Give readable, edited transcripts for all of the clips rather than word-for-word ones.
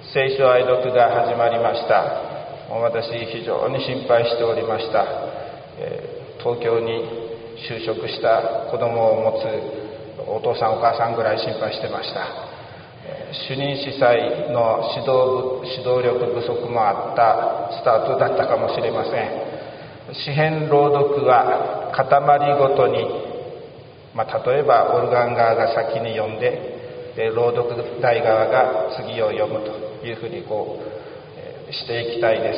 聖書愛読が始まりました。私、非常に心配しておりました。東京に就職した子供を持つお父さんお母さんぐらい心配してました。主任司祭の指導力不足もあったスタートだったかもしれません。詩編朗読は塊ごとに、例えばオルガン側が先に読んで、朗読台側が次を読むというふうにしていきたいです。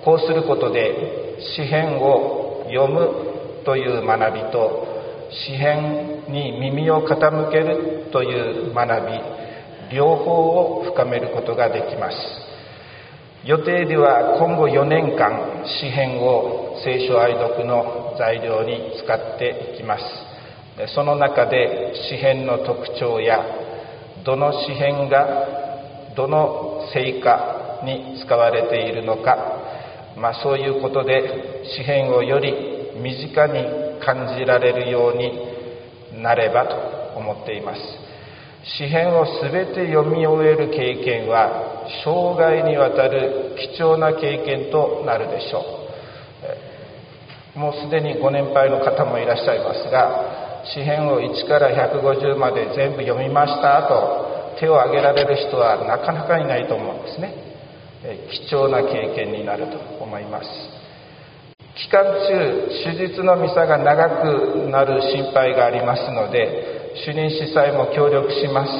こうすることで詩編を読むという学びと詩編に耳を傾けるという学び、両方を深めることができます。予定では今後4年間詩編を聖書愛読の材料に使っていきます。その中で詩編の特徴やどの詩編がどの聖歌に使われているのか、そういうことで詩編をより身近に感じられるようになればと思っています。詩編をすべて読み終える経験は生涯にわたる貴重な経験となるでしょう。もうすでにご年配の方もいらっしゃいますが、詩編を1から150まで全部読みましたと手を挙げられる人はなかなかいないと思うんですね。貴重な経験になると思います。期間中、手術のミサが長くなる心配がありますので、主任司祭も協力します。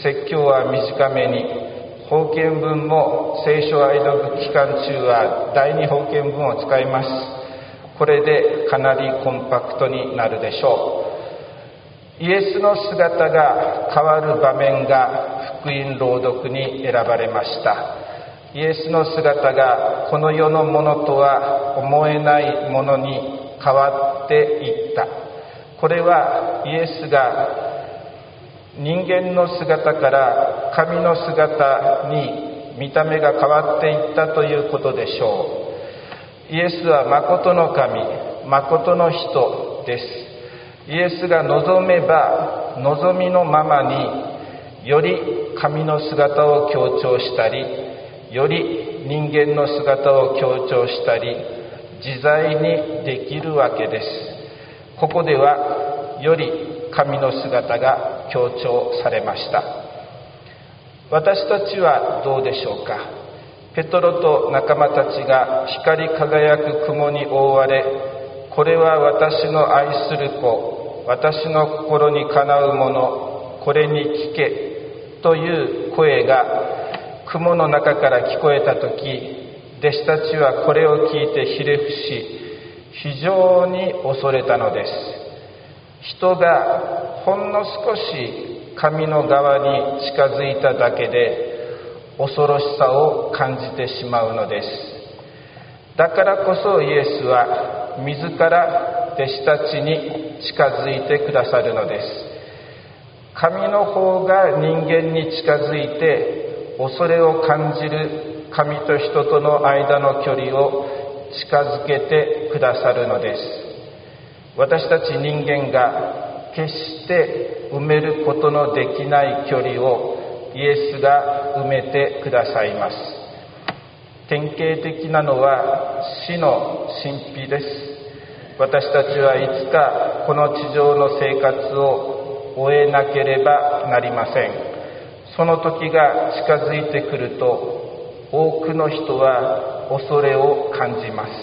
説教は短めに、法見文も聖書愛読期間中は第二法見文を使います。これでかなりコンパクトになるでしょう。イエスの姿が変わる場面が福音朗読に選ばれました。イエスの姿がこの世のものとは思えないものに変わっていった。これはイエスが人間の姿から神の姿に見た目が変わっていったということでしょう。イエスは誠の神、誠の人です。イエスが望めば望みのままにより神の姿を強調したり、より人間の姿を強調したり自在にできるわけです。ここではより神の姿が強調されました。私たちはどうでしょうか。ペトロと仲間たちが光り輝く雲に覆われ、これは私の愛する子、私の心にかなうもの、これに聞けという声が雲の中から聞こえたとき、弟子たちはこれを聞いてひれ伏し、非常に恐れたのです。人がほんの少し神の側に近づいただけで恐ろしさを感じてしまうのです。だからこそイエスは自ら弟子たちに近づいてくださるのです。神の方が人間に近づいて恐れを感じる神と人との間の距離を近づけてくださるのです。私たち人間が決して埋めることのできない距離をイエスが埋めてくださいます。典型的なのは死の神秘です。私たちはいつかこの地上の生活を終えなければなりません。その時が近づいてくると多くの人は恐れを感じます。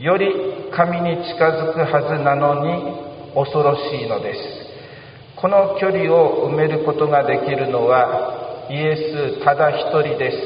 より神に近づくはずなのに恐ろしいのです。この距離を埋めることができるのはイエスただ一人です。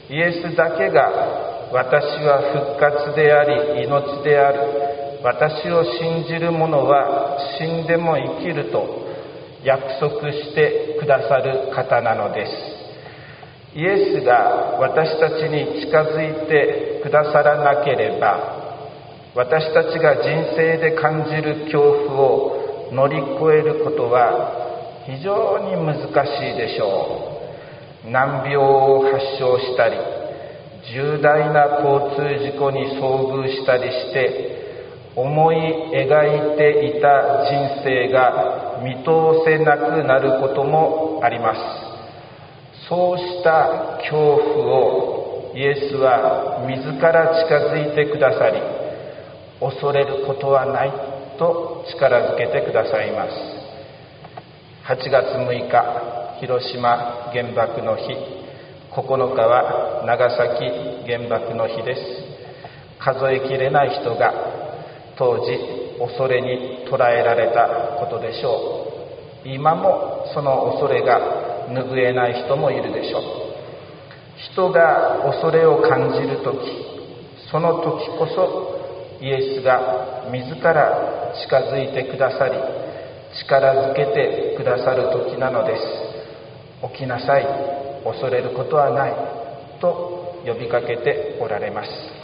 イエスだけが私は復活であり命である、私を信じる者は死んでも生きると約束してくださる方なのです。イエスが私たちに近づいてくださらなければ、私たちが人生で感じる恐怖を乗り越えることは非常に難しいでしょう。難病を発症したり、重大な交通事故に遭遇したりして思い描いていた人生が見通せなくなることもあります。 そうした恐怖をイエスは自ら近づいてくださり、恐れることはないと力づけてくださいます。8月6日、広島原爆の日、9日は長崎原爆の日です。数えきれない人が当時恐れに捉えられたことでしょう。今もその恐れが拭えない人もいるでしょう。人が恐れを感じるとき、その時こそイエスが自ら近づいてくださり、力づけてくださる時なのです。起きなさい、恐れることはないと呼びかけておられます。